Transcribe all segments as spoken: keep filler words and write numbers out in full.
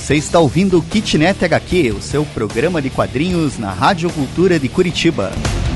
Você está ouvindo o Kitnet H Q, o seu programa de quadrinhos na Rádio Cultura de Curitiba.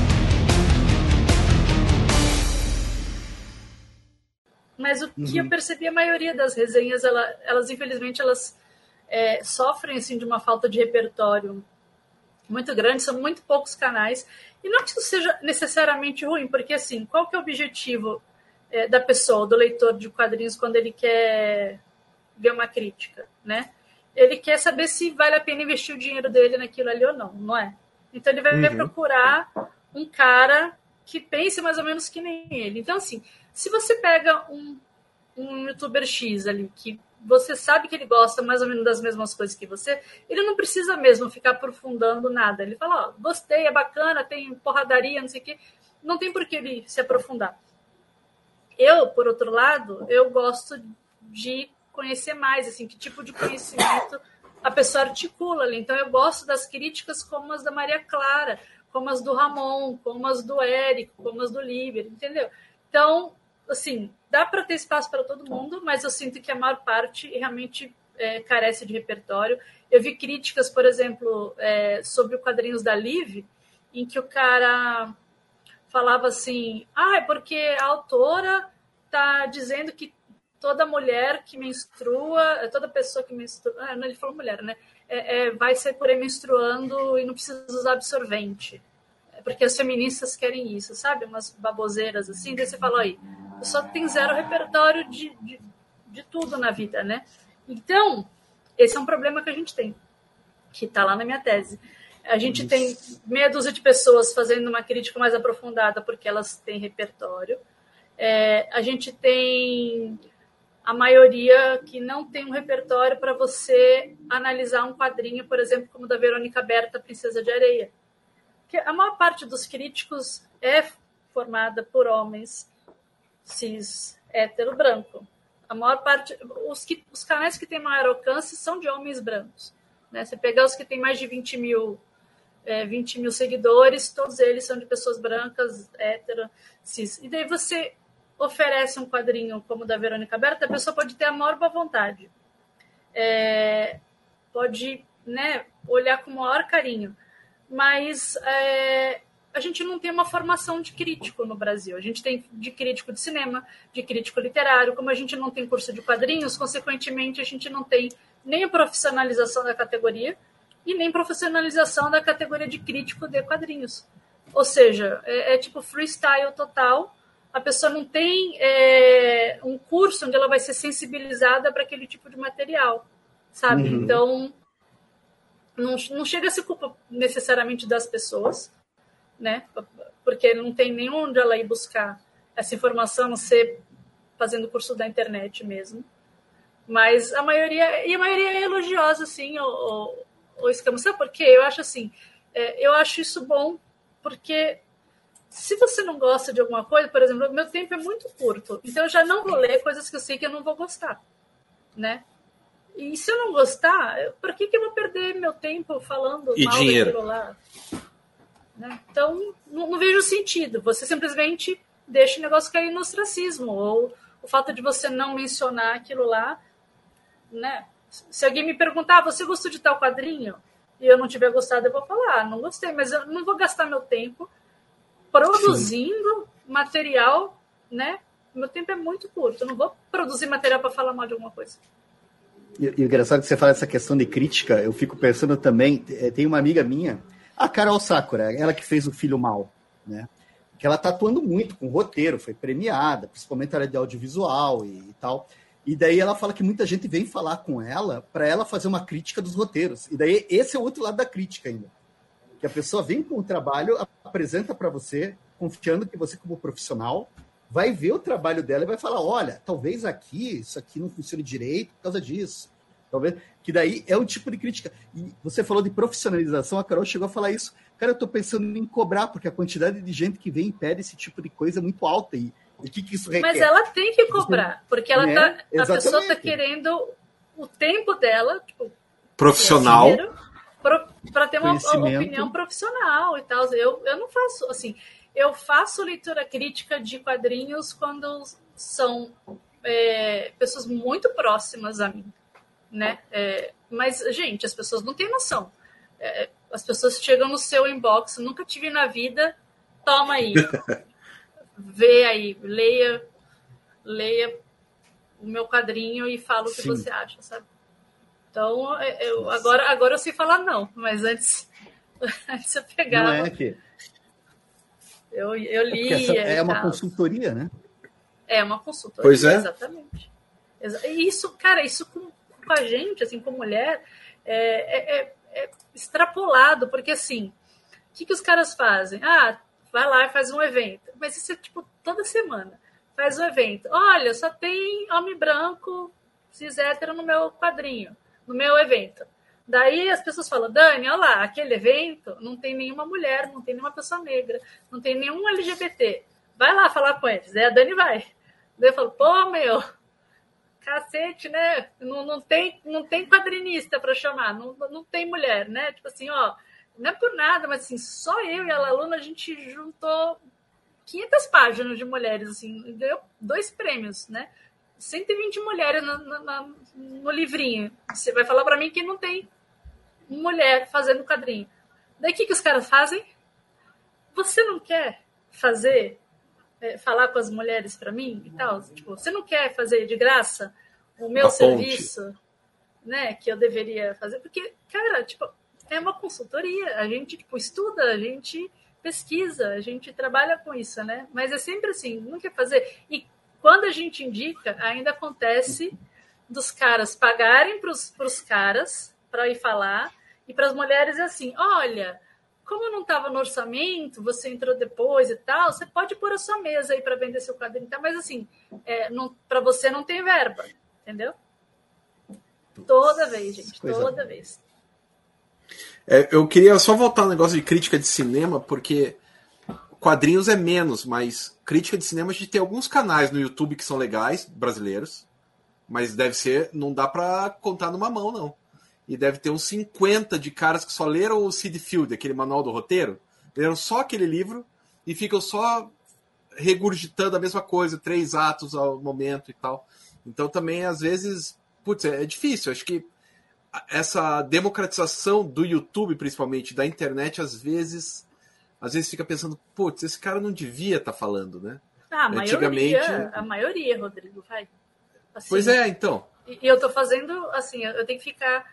Mas o que uhum. eu percebi, a maioria das resenhas, ela, elas infelizmente, elas é, sofrem assim, de uma falta de repertório muito grande, são muito poucos canais. E não que isso seja necessariamente ruim, porque assim, qual que é o objetivo é, da pessoa, do leitor de quadrinhos, quando ele quer ver uma crítica, né? Ele quer saber se vale a pena investir o dinheiro dele naquilo ali ou não, não é? Então ele vai uhum. procurar um cara que pense mais ou menos que nem ele. Então, assim, se você pega um, um youtuber X ali, que você sabe que ele gosta mais ou menos das mesmas coisas que você, ele não precisa mesmo ficar aprofundando nada. Ele fala, ó, gostei, é bacana, tem porradaria, não sei o quê. Não tem por que ele se aprofundar. Eu, por outro lado, eu gosto de conhecer mais, assim, que tipo de conhecimento a pessoa articula ali. Então, eu gosto das críticas como as da Maria Clara, como as do Ramon, como as do Érico, como as do Líber, entendeu? Então, assim, dá para ter espaço para todo mundo, mas eu sinto que a maior parte realmente é, carece de repertório. Eu vi críticas, por exemplo, é, sobre o quadrinhos da Liv, em que o cara falava assim, ah, é porque a autora está dizendo que toda mulher que menstrua, toda pessoa que menstrua, ah, não, ele falou mulher, né? É, é, vai ser por aí menstruando e não precisa usar absorvente. É porque as feministas querem isso, sabe? Umas baboseiras assim. Daí você falou aí, a pessoa tem zero repertório de, de, de tudo na vida, né? Então, esse é um problema que a gente tem, que está lá na minha tese. A gente isso. tem meia dúzia de pessoas fazendo uma crítica mais aprofundada porque elas têm repertório. É, a gente tem a maioria que não tem um repertório para você analisar um quadrinho, por exemplo, como o da Verônica Berta, Princesa de Areia. Que a maior parte dos críticos é formada por homens cis, hétero, branco. A maior parte, os, que, os canais que têm maior alcance são de homens brancos. Né? Você pegar os que têm mais de vinte mil, é, vinte mil seguidores, todos eles são de pessoas brancas, hétero, cis. E daí você oferece um quadrinho como o da Verônica Berta, a pessoa pode ter a maior boa vontade. É, pode, né, olhar com o maior carinho. Mas é, a gente não tem uma formação de crítico no Brasil. A gente tem de crítico de cinema, de crítico literário. Como a gente não tem curso de quadrinhos, consequentemente, a gente não tem nem a profissionalização da categoria e nem profissionalização da categoria de crítico de quadrinhos. Ou seja, é, é tipo freestyle total. A pessoa não tem é, um curso onde ela vai ser sensibilizada para aquele tipo de material, sabe? Uhum. Então, não, não chega a ser culpa necessariamente das pessoas, né? Porque não tem nem onde ela ir buscar essa informação, a não ser fazendo curso da internet mesmo. Mas a maioria, e a maioria é elogiosa, assim, o, o Escamo. Sabe por quê? Eu acho assim, é, eu acho isso bom, porque se você não gosta de alguma coisa, por exemplo, meu tempo é muito curto, então eu já não vou ler coisas que eu sei que eu não vou gostar, né? E se eu não gostar, por que, que eu vou perder meu tempo falando e mal dinheiro daquilo lá? Né? Então, não, não vejo sentido. Você simplesmente deixa o negócio cair no ostracismo, ou o fato de você não mencionar aquilo lá, né? Se alguém me perguntar, ah, você gostou de tal quadrinho? E eu não tiver gostado, eu vou falar, ah, não gostei, mas eu não vou gastar meu tempo produzindo Sim. material, né? Meu tempo é muito curto, eu não vou produzir material para falar mal de alguma coisa. E, e o engraçado que você fala essa questão de crítica, eu fico pensando também, tem uma amiga minha, a Carol Sakura, ela que fez o Filho Mal, né? Que ela tá atuando muito com roteiro, foi premiada, principalmente a área de audiovisual e, e tal. E daí ela fala que muita gente vem falar com ela para ela fazer uma crítica dos roteiros. E daí esse é o outro lado da crítica ainda. Que a pessoa vem com o trabalho, apresenta para você, confiando que você, como profissional, vai ver o trabalho dela e vai falar, olha, talvez aqui, isso aqui não funcione direito por causa disso. Talvez, que daí é um tipo de crítica. E você falou de profissionalização, a Carol chegou a falar isso. Cara, eu estou pensando em cobrar, porque a quantidade de gente que vem e pede esse tipo de coisa é muito alta. E o que, que isso requer? Mas ela tem que cobrar, porque ela né? tá, a pessoa está querendo o tempo dela, tipo, profissional, para ter uma opinião profissional e tal. Eu, eu não faço, assim, eu faço leitura crítica de quadrinhos quando são é, pessoas muito próximas a mim. né? É, mas, gente, as pessoas não têm noção. É, as pessoas chegam no seu inbox, nunca tive na vida, toma aí. Vê aí, leia, leia o meu quadrinho e fala o que Sim. você acha, sabe? Então, eu, agora, agora eu sei falar não, mas antes, antes eu pegava... Não é que... Eu, eu lia. É, é uma consultoria, né? É uma consultoria, pois é. Exatamente. E isso, cara, isso com, com a gente, assim, com mulher, é, é, é extrapolado, porque assim, o que, que os caras fazem? Ah, vai lá e faz um evento. Mas isso é tipo toda semana. Faz um evento. Olha, só tem homem branco, cis hétero no meu quadrinho, no meu evento. Daí as pessoas falam, Dani, olha lá, aquele evento não tem nenhuma mulher, não tem nenhuma pessoa negra, não tem nenhum L G B T. Vai lá falar com eles. Daí a Dani vai. Daí eu falo, pô, meu, cacete, né? Não, não, tem, não tem quadrinista para chamar, não, não tem mulher, né? Tipo assim, ó, não é por nada, mas assim, só eu e a Laluna, a gente juntou quinhentas páginas de mulheres, assim, ganhou dois prêmios, né? cento e vinte mulheres no, no, no livrinho. Você vai falar para mim que não tem mulher fazendo quadrinho. Daí o que, que os caras fazem? Você não quer fazer, é, falar com as mulheres para mim e tal? Tipo, você não quer fazer de graça o meu a serviço, ponte. Né? Que eu deveria fazer? Porque, cara, tipo, é uma consultoria. A gente tipo, estuda, a gente pesquisa, a gente trabalha com isso, né? Mas é sempre assim, não quer fazer. E quando a gente indica, ainda acontece dos caras pagarem para os caras para ir falar, e para as mulheres é assim, olha, como não estava no orçamento, você entrou depois e tal, você pode pôr a sua mesa aí para vender seu quadrinho, mas assim, é, para você não tem verba, entendeu? Toda vez, gente, Coisa toda boa. vez. É, eu queria só voltar ao negócio de crítica de cinema, porque quadrinhos é menos, mas crítica de cinema a gente tem alguns canais no YouTube que são legais, brasileiros, mas deve ser, não dá pra contar numa mão, não. E deve ter uns cinquenta de caras que só leram o Sid Field, aquele manual do roteiro, leram só aquele livro e ficam só regurgitando a mesma coisa, três atos ao momento e tal. Então também, às vezes, putz, é difícil. Acho que essa democratização do YouTube, principalmente, da internet, às vezes... Às vezes fica pensando, putz, esse cara não devia estar falando, né? Ah, a Antigamente... maioria, a maioria, Rodrigo, vai. Assim, pois é, então. E, e eu tô fazendo, assim, eu tenho que ficar,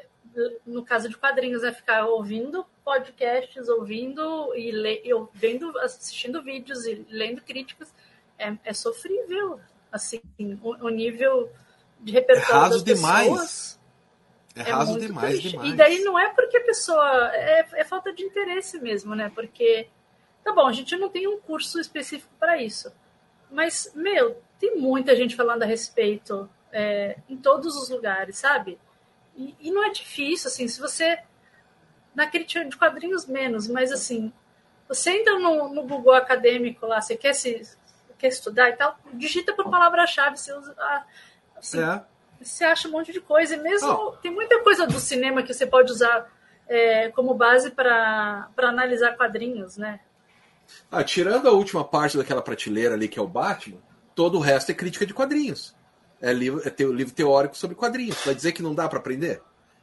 no caso de quadrinhos, é ficar ouvindo podcasts, ouvindo e le, eu vendo, assistindo vídeos e lendo críticas. É, é sofrível, assim, o, o nível de repertório é raso das pessoas. Demais. É raso é demais, triste. demais. E daí não é porque a pessoa... É, é falta de interesse mesmo, né? Porque, tá bom, a gente não tem um curso específico para isso. Mas, meu, tem muita gente falando a respeito é, em todos os lugares, sabe? E, e não é difícil, assim, se você... Na crítica de quadrinhos, menos, mas, assim, você entra no, no Google acadêmico lá, você quer, se, quer estudar e tal, digita por palavra-chave, você usa... Assim, é. Você acha um monte de coisa. E mesmo oh. tem muita coisa do cinema que você pode usar é, como base para analisar quadrinhos, né? Ah, tirando a última parte daquela prateleira ali, que é o Batman, todo o resto é crítica de quadrinhos. É livro, é teu, livro teórico sobre quadrinhos. Vai dizer que não dá para aprender?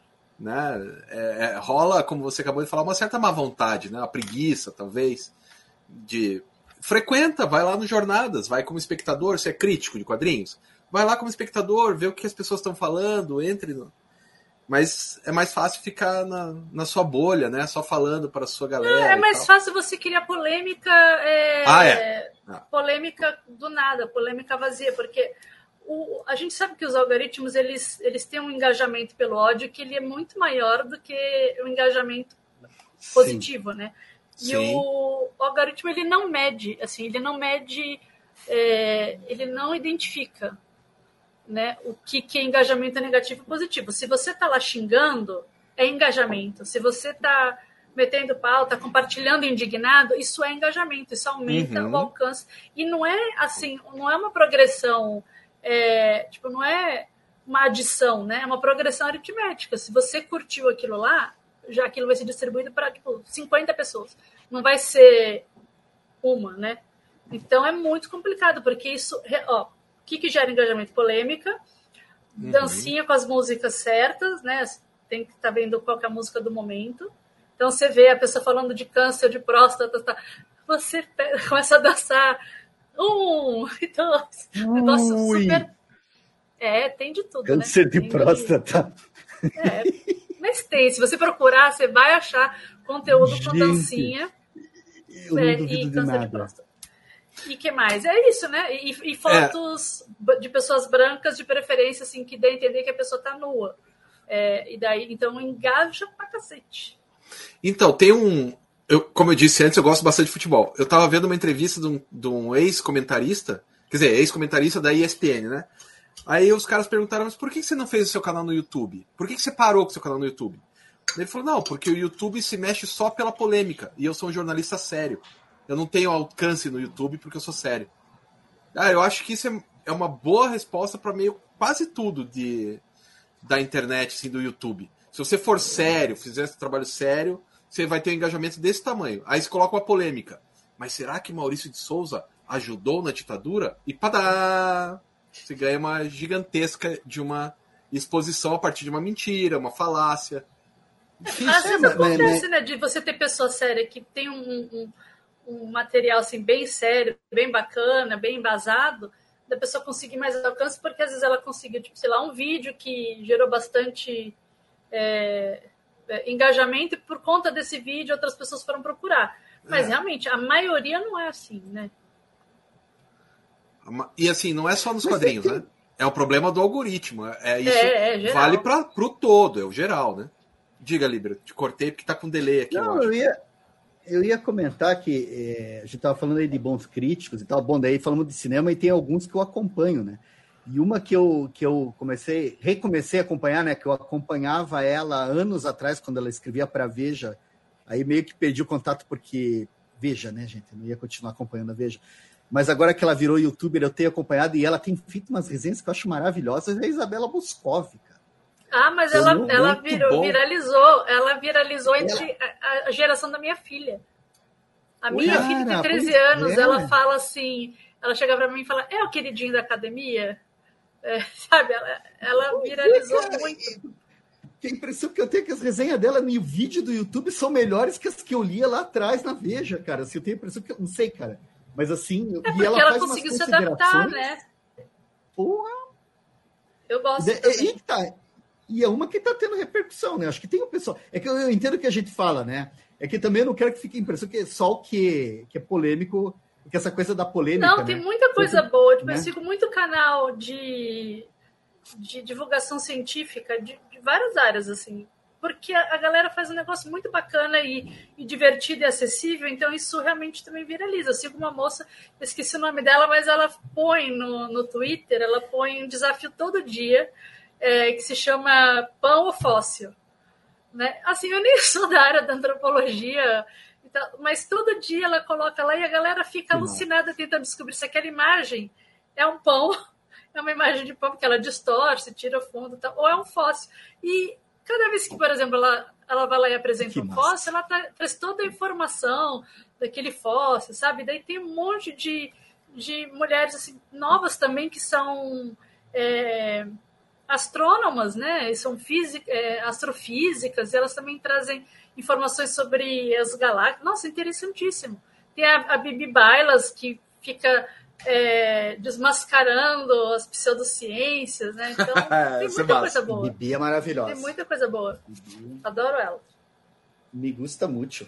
Né? É, é, rola, como você acabou de falar, uma certa má vontade, né? Uma preguiça, talvez. De... Frequenta, vai lá no Jornadas, vai como espectador, você é crítico de quadrinhos. Vai lá como espectador, vê o que as pessoas estão falando, entre no... Mas é mais fácil ficar na, na sua bolha, né? Só falando para a sua galera. Não, é mais fácil você criar polêmica, é... Ah, é. Ah. polêmica do nada, polêmica vazia, porque o... a gente sabe que os algoritmos eles, eles têm um engajamento pelo ódio que ele é muito maior do que o engajamento positivo, Sim. né? E Sim. O... o algoritmo ele não mede, assim, ele não mede, é... ele não identifica. Né, o que, que é engajamento negativo e positivo. Se você está lá xingando, é engajamento. Se você está metendo pau, está compartilhando indignado, isso é engajamento, isso aumenta uhum. o alcance. E não é assim, não é uma progressão, é, tipo, não é uma adição, né? É uma progressão aritmética. Se você curtiu aquilo lá, já aquilo vai ser distribuído para tipo, cinquenta pessoas. Não vai ser uma, né? Então é muito complicado, porque isso, ó, o que, que gera engajamento? Polêmica. uhum. dancinha com as músicas certas, né? Tem que estar tá vendo qual que é a música do momento. Então você vê a pessoa falando de câncer de próstata, tá, você começa a dançar um, dois, negócio super. É, tem de tudo. Câncer né? de tem próstata. De... É, mas tem. Se você procurar, você vai achar conteúdo com dancinha. Eu é, não duvido e de câncer nada. de próstata. E que mais? É isso, né? E, e fotos é. de pessoas brancas, de preferência, assim, que dê a entender que a pessoa tá nua. É, e daí, então, engaja pra cacete. Então, tem um... Eu, como eu disse antes, eu gosto bastante de futebol. Eu tava vendo uma entrevista de um, de um ex-comentarista, quer dizer, ex-comentarista da E S P N, né? Aí os caras perguntaram, mas por que você não fez o seu canal no YouTube? Por que você parou com o seu canal no YouTube? Ele falou, não, porque o YouTube se mexe só pela polêmica, e eu sou um jornalista sério. Eu não tenho alcance no YouTube porque eu sou sério. Ah, eu acho que isso é, é uma boa resposta para meio quase tudo de, da internet, assim, do YouTube. Se você for sério, fizer esse trabalho sério, você vai ter um engajamento desse tamanho. Aí você coloca uma polêmica. Mas será que Maurício de Souza ajudou na ditadura? E padá! Você ganha uma gigantesca de uma exposição a partir de uma mentira, uma falácia. Enfim, às vezes acontece, né, de você ter pessoa séria que tem um, um, um material assim, bem sério, bem bacana, bem embasado, da pessoa conseguir mais alcance, porque às vezes ela conseguiu, tipo, sei lá, um vídeo que gerou bastante é, é, engajamento, e por conta desse vídeo outras pessoas foram procurar. Mas é. realmente, a maioria não é assim, né? E assim, não é só nos quadrinhos, né? É o problema do algoritmo. É isso. É, é vale para o todo, é o geral, né? Diga, Libra, te cortei porque tá com delay aqui. Não, eu, eu ia, eu ia comentar que é, a gente tava falando aí de bons críticos e tal. Bom, daí falamos de cinema e tem alguns que eu acompanho, né? E uma que eu, que eu comecei, recomecei a acompanhar, né? Que eu acompanhava ela anos atrás, quando ela escrevia para Veja. Aí meio que perdi o contato porque Veja, né, gente? Eu não ia continuar acompanhando a Veja. Mas agora que ela virou youtuber, eu tenho acompanhado e ela tem feito umas resenhas que eu acho maravilhosas. É a Isabela Boscov, cara. Ah, mas ela, ela virou, viralizou. Ela viralizou entre a, a geração da minha filha. A minha Ué, filha tem treze anos, é. ela fala assim, ela chega pra mim e fala, é o queridinho da academia? É, sabe, ela, ela viralizou é, muito. A impressão que eu tenho é que as resenhas dela no vídeo do YouTube são melhores que as que eu lia lá atrás na Veja, cara. Assim, eu tenho a impressão que eu não sei, cara. Mas assim, é porque e ela, ela faz conseguiu se adaptar, né? Porra! Eu gosto. E, e, tá, e é uma que tá tendo repercussão, né? Acho que tem o pessoal. É que eu, eu entendo o que a gente fala, né? É que também eu não quero que fique a impressão que só o que, que é polêmico, que essa coisa da polêmica. Não, né? tem muita coisa Porque, boa. Tipo, né? Eu sigo muito canal de, de divulgação científica de, de várias áreas, assim. Porque a galera faz um negócio muito bacana e, e divertido e acessível, então isso realmente também viraliza. Eu sigo uma moça, eu esqueci o nome dela, mas ela põe no, no Twitter, ela põe um desafio todo dia, é, que se chama Pão ou Fóssil. Né? Assim, eu nem sou da área da antropologia, então, mas todo dia ela coloca lá e a galera fica alucinada tentando descobrir se aquela imagem é um pão, é uma imagem de pão, porque ela distorce, tira fundo, tal, ou é um fóssil. E cada vez que, por exemplo, ela, ela vai lá e apresenta um fóssil, ela tá, traz toda a informação daquele fóssil, sabe? Daí tem um monte de, de mulheres assim, novas também que são é, astrônomas, né? E são física, é, astrofísicas, e elas também trazem informações sobre as galáxias. Nossa, interessantíssimo. Tem a, a Bibi Bailas, que fica... É, desmascarando as pseudociências, né? Então, tem muita coisa boa. Bibi é maravilhosa. Tem muita coisa boa. Bibi. Adoro ela. Me gusta muito.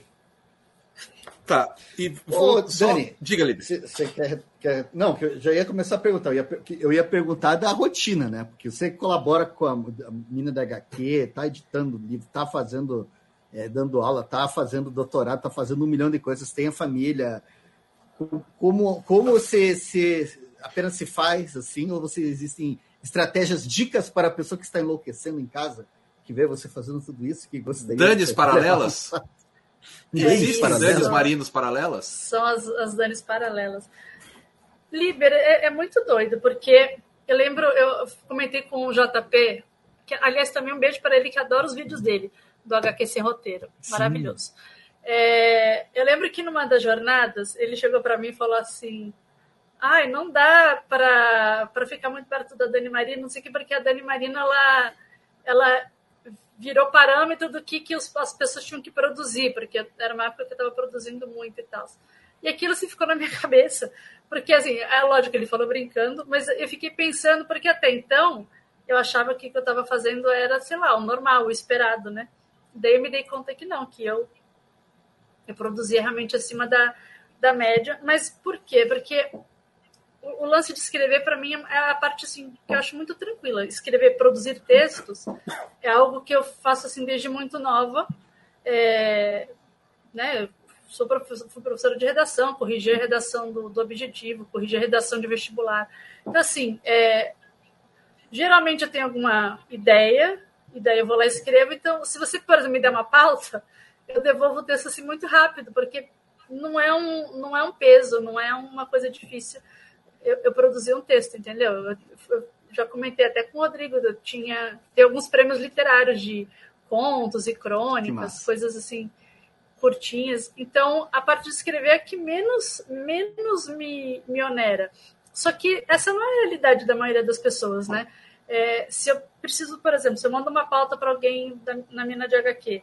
Tá. E vou... Ô, só... Dani, diga, Libre. Você quer, quer... Não, que eu já ia começar a perguntar. Eu ia, eu ia perguntar da rotina, né? Porque você colabora com a, a menina da H Q, tá editando livro, tá fazendo, é, dando aula, tá fazendo doutorado, tá fazendo um milhão de coisas, tem a família... Como, como você se, apenas se faz assim, ou você existem estratégias, dicas para a pessoa que está enlouquecendo em casa, que vê você fazendo tudo isso? Que gostaria Danes paralelas? É Existem danes marinos paralelas? São as, as danes paralelas. Liber, é, é muito doido, porque eu lembro, eu comentei com o J P, que, aliás, também um beijo para ele, que adora os vídeos dele, do H Q Sem Roteiro. Maravilhoso. Sim. É, eu lembro que numa das jornadas ele chegou para mim e falou assim: ai, não dá para ficar muito perto da Dani Marina, não sei o que, porque a Dani Marina, ela, ela virou parâmetro do que, que os, as pessoas tinham que produzir, porque era uma época que eu estava produzindo muito e tal. E aquilo assim ficou na minha cabeça, porque assim, é lógico que ele falou brincando, mas eu fiquei pensando, porque até então eu achava que o que eu estava fazendo era, sei lá, o normal, o esperado, né? Daí eu me dei conta que não, que eu, eu produzia realmente acima da, da média. Mas por quê? Porque o, o lance de escrever, para mim, é a parte assim, que eu acho muito tranquila. Escrever, produzir textos é algo que eu faço assim, desde muito nova. É, né? Eu sou professor, fui professora de redação, corrigi a redação do, do objetivo, corrigi a redação de vestibular. Então, assim, é, geralmente eu tenho alguma ideia, e daí eu vou lá e escrevo. Então, se você, por exemplo, me der uma pauta, eu devolvo o texto assim muito rápido, porque não é um, não é um peso, não é uma coisa difícil eu, eu produzir um texto, entendeu? Eu, eu já comentei até com o Rodrigo, eu tinha tem alguns prêmios literários de contos e crônicas, coisas assim, curtinhas. Então, a parte de escrever é que menos, menos me, me onera. Só que essa não é a realidade da maioria das pessoas, né? É, se eu preciso, por exemplo, se eu mando uma pauta para alguém da, na mina de agá quê,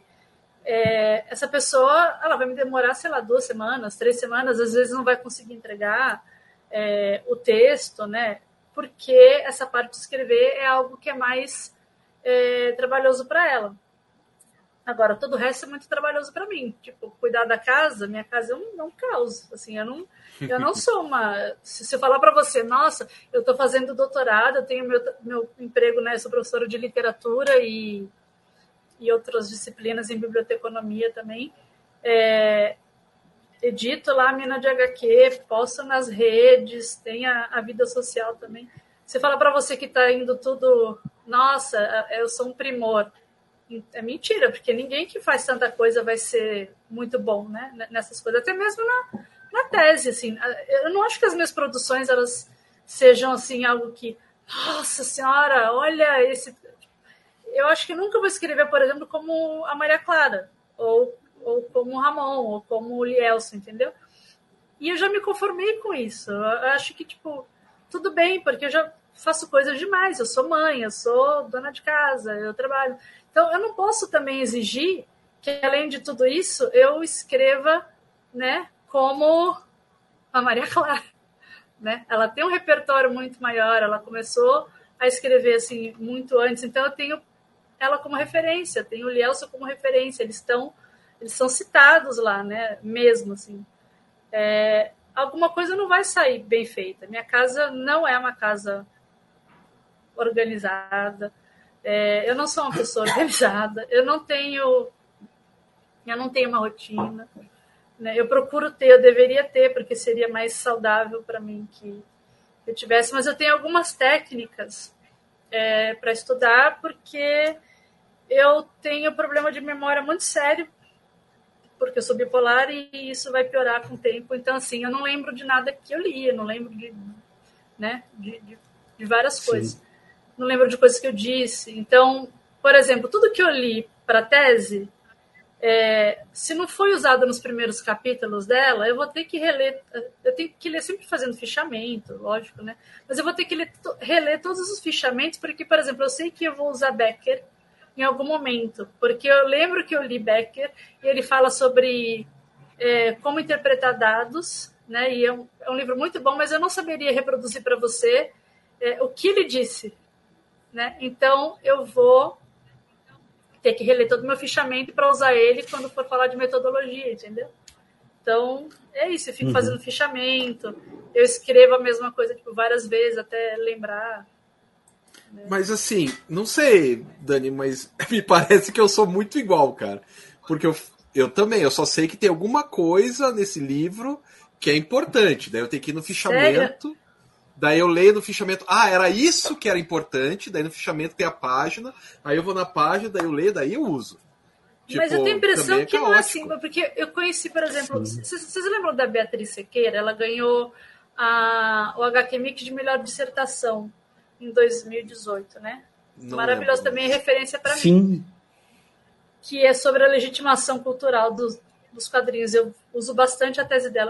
é, essa pessoa ela vai me demorar, sei lá, duas semanas, três semanas, às vezes não vai conseguir entregar é, o texto, né? Porque essa parte de escrever é algo que é mais é, trabalhoso para ela. Agora, todo o resto é muito trabalhoso para mim. Tipo, cuidar da casa, minha casa é um, é um caos. Assim, eu não, eu não sou uma... Se, se eu falar para você, nossa, eu estou fazendo doutorado, eu tenho meu, meu emprego, né? Sou professora de literatura e, e outras disciplinas em biblioteconomia também. É, edito lá a mina de agá quê, posto nas redes, tem a, a vida social também. Se eu falar para você que está indo tudo... Nossa, eu sou um primor. É mentira, porque ninguém que faz tanta coisa vai ser muito bom, né, nessas coisas, até mesmo na, na tese, assim. Eu não acho que as minhas produções, elas sejam, assim, algo que, nossa senhora, olha esse... Eu acho que nunca vou escrever, por exemplo, como a Maria Clara, ou, ou como o Ramon, ou como o Lielson, entendeu? E eu já me conformei com isso. Eu acho que, tipo, tudo bem, porque eu já faço coisas demais, eu sou mãe, eu sou dona de casa, eu trabalho... Então, eu não posso também exigir que, além de tudo isso, eu escreva, né, como a Maria Clara. Né? Ela tem um repertório muito maior, ela começou a escrever assim, muito antes, então eu tenho ela como referência, tenho o Lielson como referência, eles estão eles são citados lá, né, mesmo. Assim. É, alguma coisa não vai sair bem feita. Minha casa não é uma casa organizada. É, eu não sou uma pessoa organizada, eu não tenho, eu não tenho uma rotina, né? Eu procuro ter, eu deveria ter, porque seria mais saudável para mim que eu tivesse, mas eu tenho algumas técnicas é, para estudar, porque eu tenho problema de memória muito sério, porque eu sou bipolar e isso vai piorar com o tempo. Então, assim, eu não lembro de nada que eu li, eu não lembro de, né, de, de, de várias Sim. coisas. Não lembro de coisas que eu disse. Então, por exemplo, tudo que eu li para a tese, é, se não foi usado nos primeiros capítulos dela, eu vou ter que reler. Eu tenho que ler sempre fazendo fichamento, lógico, né? Mas eu vou ter que ler, reler todos os fichamentos, porque, por exemplo, eu sei que eu vou usar Becker em algum momento, porque eu lembro que eu li Becker e ele fala sobre é, como interpretar dados, né? E é um, é um livro muito bom, mas eu não saberia reproduzir para você é, o que ele disse. Né? Então, eu vou ter que reler todo o meu fichamento para usar ele quando for falar de metodologia, entendeu? Então, é isso. Eu fico uhum. fazendo fichamento, eu escrevo a mesma coisa tipo, várias vezes até lembrar. Né? Mas assim, não sei, Dani, mas me parece que eu sou muito igual, cara. Porque eu, eu também, eu só sei que tem alguma coisa nesse livro que é importante. Daí eu tenho que ir no fichamento... Sério? Daí eu leio no fichamento, ah, era isso que era importante, daí no fichamento tem a página, aí eu vou na página, daí eu leio, daí eu uso. Tipo, mas eu tenho a impressão é que não é assim, porque eu conheci, por exemplo, vocês lembram da Beatriz Sequeira? Ela ganhou a, o agá quê Mix de melhor dissertação em dois mil e dezoito, né? Não Maravilhosa lembro, também, mas... é referência para mim. Que é sobre a legitimação cultural dos, dos quadrinhos. Eu uso bastante a tese dela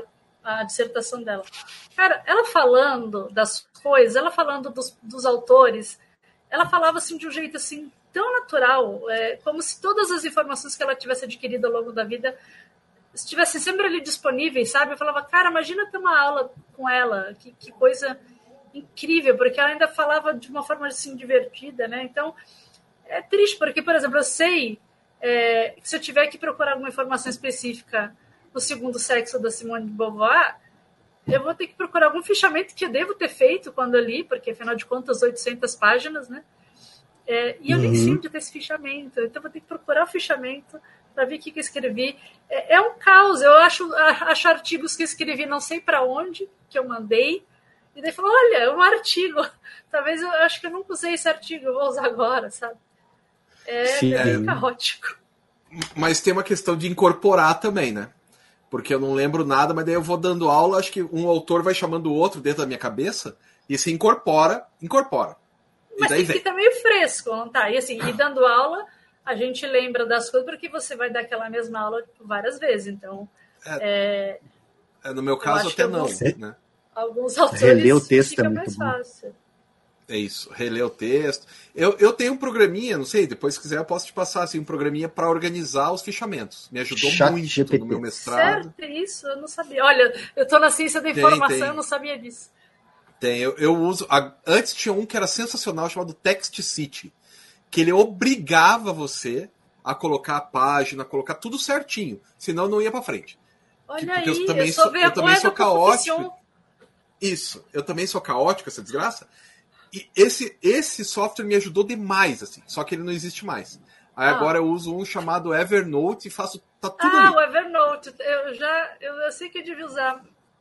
a dissertação dela. Cara, ela falando das coisas, ela falando dos, dos autores, ela falava assim de um jeito assim tão natural, é, como se todas as informações que ela tivesse adquirido ao longo da vida estivessem sempre ali disponíveis, sabe? Eu falava, cara, imagina ter uma aula com ela, que, que coisa incrível, porque ela ainda falava de uma forma assim divertida, né? Então, é triste, porque, por exemplo, eu sei é, que se eu tiver que procurar alguma informação específica no Segundo Sexo da Simone de Beauvoir, eu vou ter que procurar algum fichamento que eu devo ter feito quando eu li, porque, afinal de contas, oitocentas páginas, né? É, e eu nem sei onde tem esse fichamento, então eu vou ter que procurar o fichamento para ver o que, que eu escrevi. É, é um caos, eu acho, acho artigos que eu escrevi não sei para onde, que eu mandei, e daí falou, olha, é um artigo, talvez eu acho que eu nunca usei esse artigo, eu vou usar agora, sabe? É, Sim, é bem é. caótico. Mas tem uma questão de incorporar também, né? Porque eu não lembro nada, mas daí eu vou dando aula, acho que um autor vai chamando o outro dentro da minha cabeça, e se incorpora, incorpora. Mas tem que ficar meio fresco, não tá? E assim, e dando aula, a gente lembra das coisas, porque você vai dar aquela mesma aula várias vezes, então... É, é, no meu caso até não, alguns, né? Alguns autores reler o texto fica é muito mais bom. fácil. É isso, reler o texto. Eu, eu tenho um programinha, não sei, depois se quiser eu posso te passar assim, um programinha para organizar os fichamentos. Me ajudou Chat muito G P T. no meu mestrado. Certo, isso, eu não sabia. Olha, eu tô na ciência da informação, tem, tem. eu não sabia disso. Tem, eu, eu uso... A, antes tinha um que era sensacional, chamado Text City, que ele obrigava você a colocar a página, colocar tudo certinho, senão não ia para frente. Olha Porque aí, eu também eu sou, sou, eu também sou caótico. profissão. Isso, eu também sou caótico, essa desgraça. E esse, esse software me ajudou demais, assim, só que ele não existe mais. Aí Ah. agora eu uso um chamado Evernote e faço... Tá tudo Ah, ali. o Evernote, eu já, eu, eu sei que eu devia usar.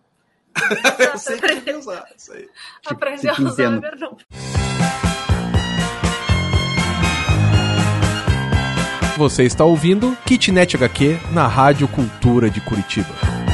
Eu sei que eu devia usar isso aí. Aprender a tipo, usar o quinzena. Evernote. Você está ouvindo Kitnet H Q na Rádio Cultura de Curitiba.